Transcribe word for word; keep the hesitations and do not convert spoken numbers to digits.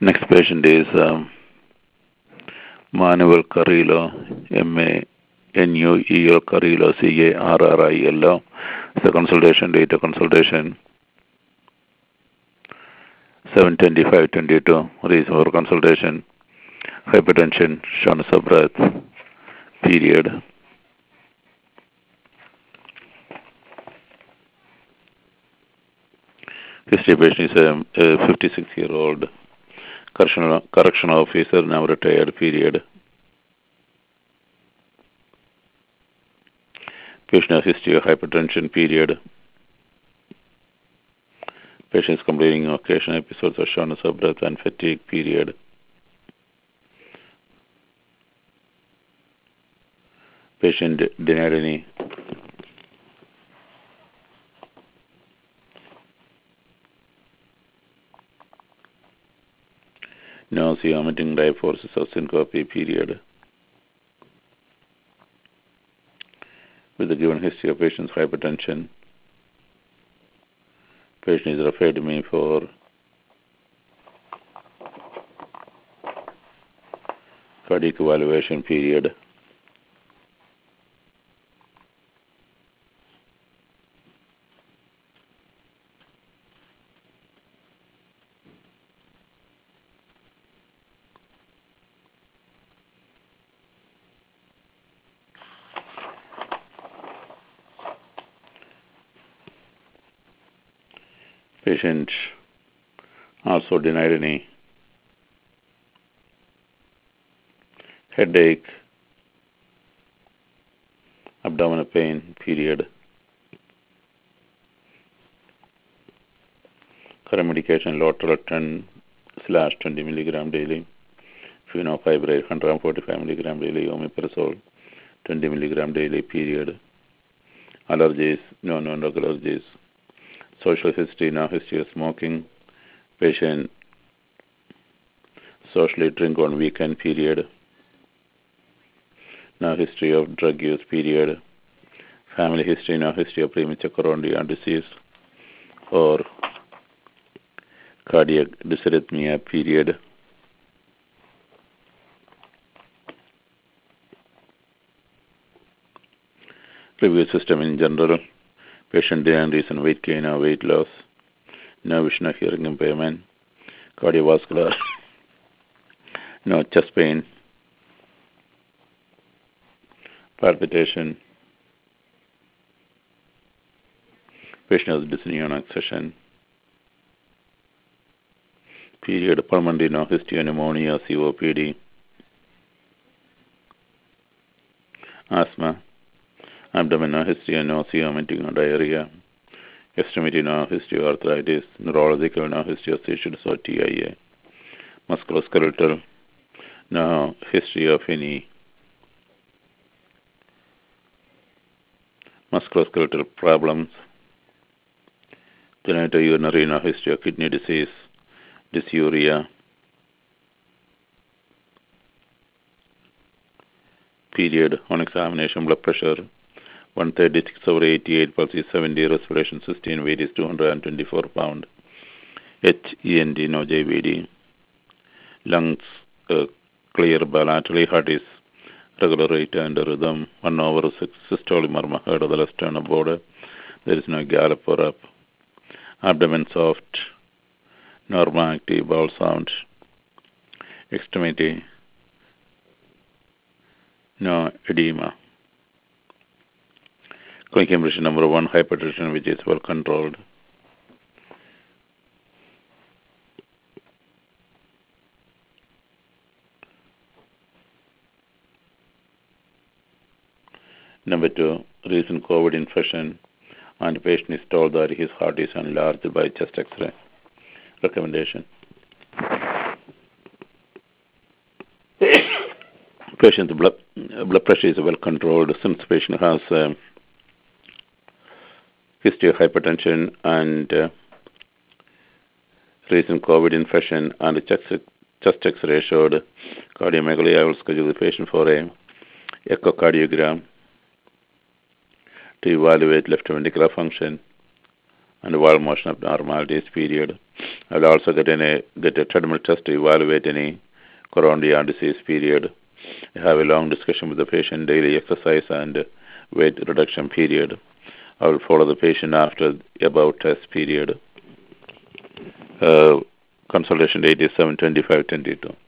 Next patient is um, Manuel Carrillo, M A N U E L Carrillo, C A R R I L O. The consultation date of consultation seven twenty-five twenty-two. Reason for consultation hypertension, shortness of breath, period. History patient is a, a fifty-six-year-old correctional, correctional officer, now retired, period. Patient has history of hypertension, period. Patient is complaining of occasional episodes of shortness of breath and fatigue, period. Patient denied any nausea, vomiting, diaphoresis, or syncope, period. With the given history of patient's hypertension, patient is referred to me for cardiac evaluation, period. Patient also denied any headache, abdominal pain, period. Current medication, Lotrelton slash twenty milligram daily, fenofibrate one hundred forty-five milligram daily, omeprazole twenty milligram daily, period. Allergies, no non-drug allergies. Social history, no history of smoking. Patient socially drink on weekend, period. No history of drug use, period. Family history, no history of premature coronary disease or cardiac dysarrhythmia, period. Review system in general. Patient denied reason weight gain or weight loss. No vision or hearing impairment. Cardiovascular. No chest pain. Palpitation. Patient has dyspnea on accession. Period. Pulmonary, no history of pneumonia, C O P D. Asthma. Abdomen, no history of nausea, vomiting, or diarrhea. Extremity, no history of arthritis. Neurological, no history of seizures or T I A. Musculoskeletal, no history of any musculoskeletal problems. Genitourinary, no history of kidney disease, dysuria. Period. On examination, blood pressure one thirty-six over eighty-eight, pulse is seventy, respiration sixteen, weight is two hundred twenty-four pounds. H E N D, no J V D. Lungs uh, clear bilaterally, heart is regular rate and rhythm, one over six systolic murmur heard of the left sternal border. There is no gallop or up. Abdomen soft, normal active, bowel sound. Extremity, no edema. Clinical impression number one, hypertension which is well controlled. Number two, recent COVID infection, and the patient is told that his heart is enlarged by chest X-ray. Recommendation. Patient's blood, blood pressure is well controlled since the patient has uh, history of hypertension and uh, recent COVID infection, and the chest, chest X-ray showed cardiomegaly. I will schedule the patient for a echocardiogram to evaluate left ventricular function and wall motion abnormalities period. I will also get, any, get a treadmill test to evaluate any coronary artery disease period. I have a long discussion with the patient, daily exercise and weight reduction period. I will follow the patient after above test period. Uh, consultation date is seven twenty-five twenty-two.